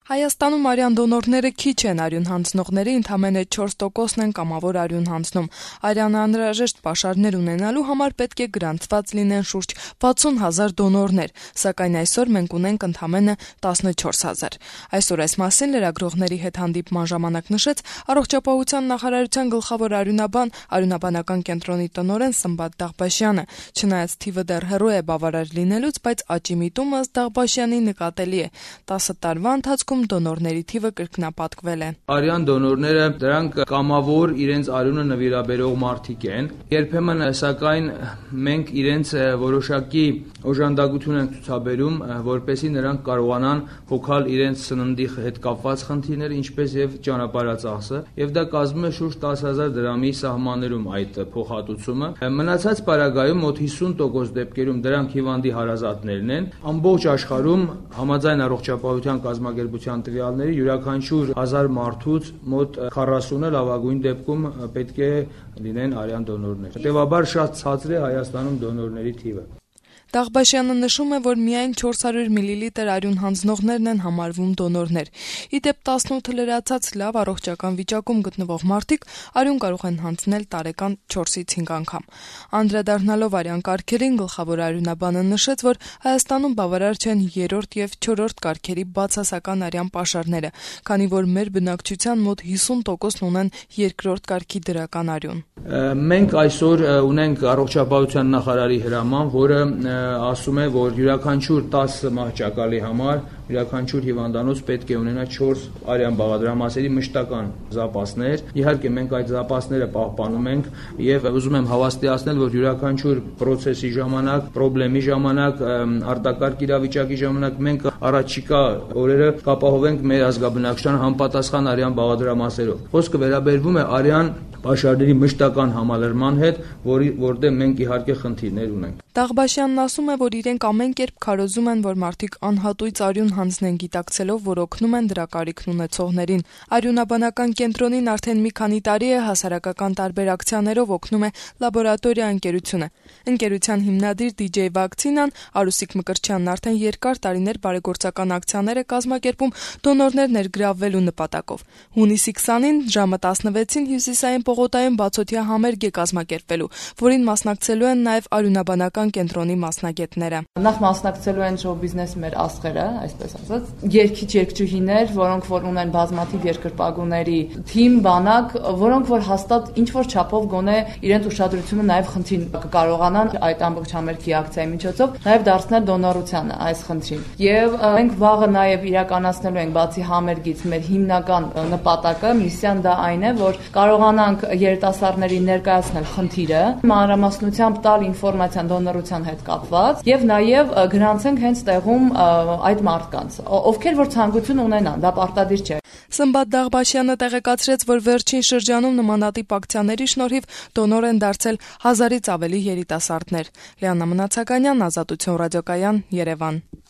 Հայաստանում արյան դոնորները քիչ են, արյուն հանձնողների ընդամենը 4%-ն են կամավոր արյուն հանձնում։ Արյանը անհրաժեշտ պաշարներ ունենալու համար պետք է գրանցված լինեն շուրջ 60,000 դոնորներ, սակայն այսօր մենք ունենք ընդամենը 14,000։ Այսօր այս մասին լրագրողների հետ հանդիպման ժամանակ նշեց Առողջապահության նախարարության գլխավոր արյունաբան, արյունաբանական կենտրոնի տնօրեն Սմբատ Դաղբաշյանը։ Չնայած թիվը դեռ հեռու է բավարար լինելուց, բայց աճի միտումը ըստ Դաղբաշյանի նկատելի է։ 10 տարվա ընթացքում դոնորների թիվը կրկնապատկվել է։ Արյան դոնորները դրանք կամավոր իրենց արյունը նվիրաբերող մարդիկ են։ Երբեմն սակայն մենք իրենց որոշակի օժանդակություն ենք ցուցաբերում, որպեսզի նրանք կարողանան հոգալ իրենց սննդի հետ կապված խնդիրները, ինչպես եւ ճանապարհածախսը, եւ դա կազմում է շուրջ 10,000 դրամի սահմաններում այդ փոխհատուցումը։ Մնացած պարագայում մոտ 50% դեպքերում դրանք հիվանդի հարազատներն են։ Ամբողջ աշխարհում համաձայն առողջապահության կազմակերպության տվյալների յուրաքանչյուր 1000 մարդուց մոտ 40-ը լավագույն դեպքում պետք է լինեն արյան դոնորներ։ Հետևաբար շատ ցածր է Հայաստանում դոնորների թիվը։ Դաղբաշյանը նշում է, որ միայն 400 մլ արյուն հանձնողներն են համարվում դոնորներ։ Ի դեպ 18 լրացած լավ առողջական վիճակում գտնվող մարդիկ արյուն կարող են հանձնել տարեկան 4-ից 5 անգամ։ Անդրադառնալով արյան կարգերին, գլխավոր արյունաբանը նշեց, որ Հայաստանում բավարար չեն 3-րդ եւ 4-րդ կարգերի բացասական արյան պաշարները, քանի որ մեր բնակչության մոտ 50%-ն ունեն 2-րդ կարգի դրական արյուն։ Մենք այսօր ունենք առողջապահության նախարարի հրաման, որը ասում է, որ յուրաքանչյուր 10 մահճակալի համար յուրաքանչյուր հիվանդանոց պետք է ունենա 4 արյան բաղադրամասերի մշտական զապասներ։ Իհարկե մենք այդ զապասները պահպանում ենք եւ ուզում եմ հավաստիացնել, որ յուրաքանչյուր process-ի ժամանակ, խնդրի ժամանակ, արտակարգ իրավիճակի ժամանակ մենք առաջիկա օրերը կապահովենք մեր ազգաբնակչության համապատասխան արյան բաղադրամասերով։ Խոսքը վերաբերվում է արյան պաշարների մշտական համալրման հետ, որտեղ մենք իհարկե խնդիրներ ունենք։ Դաղբաշյանն ասում է, որ իրենք ամեն կերպ քարոզում են, որ մարդիկ անհատույց արյուն հանձնեն, գիտակցելով, որ օգնում են դրա կարիքն ունեցողներին։ Արյունաբանական կենտրոնին արդեն մի քանի տարի է հասարակական տարբեր ակցիաներով օգնում է լաբորատորիա ընկերությունը։ Ընկերության հիմնադիր DJ Վակցինան Արուսիկ Մկրտչյանն արդեն երկար տարիներ բարեգործական ակցիաներ է կազմակերպում դոնորներ ներգրավվելու նպատակով։ Հունիսի 20-ին ժամը 16-ին Հյուսիսային պողոտայում բացօթյա համերգ է կազմակերպվելու, որին մասնակցելու են նաև արյունաբանական կենտրոնի մասնագետները։ Նախ մասնակցելու են շոու բիզնեսի մեր աստղերը, այսպես ասած, երգիչ-երգչուհիներ, որոնք որ ունեն բազմաթիվ երկրպագուների թիմ, բանակ, որոնք որ հաստատ ինչ որ չափով գոնե իրենց ուշադրությունը նաև խնդրին կկարողանան այդ ամբողջ համերգի ակցիայի միջոցով նաև դարձնել դոնորությանը այս խնդրին։ Եվ մենք վաղը նաև իրականացնելու ենք բացի համերգից մեր հիմնական նպատակը, միսիան դա այն է, որ կարողանանք երիտասարդներին ներկայացնել խնդիրը, մանրամասնությամբ տալ ինֆորմացիան դոնորության հետ կապված եւ նաեւ գրանցենք հենց տեղում այդ մարդկանց, ովքեր որ ցանկություն ունենան, դա պարտադիր չէ։ Սմբատ Դաղբաշյանը տեղեկացրեց, որ վերջին շրջանում նմանատիպ ակցիաների շնորհիվ դոնոր են դարձել 1000-ից ավելի երիտասարդներ։ Լիաննա Մնացականյան, Ազատություն ռադիոկայան, Երևան։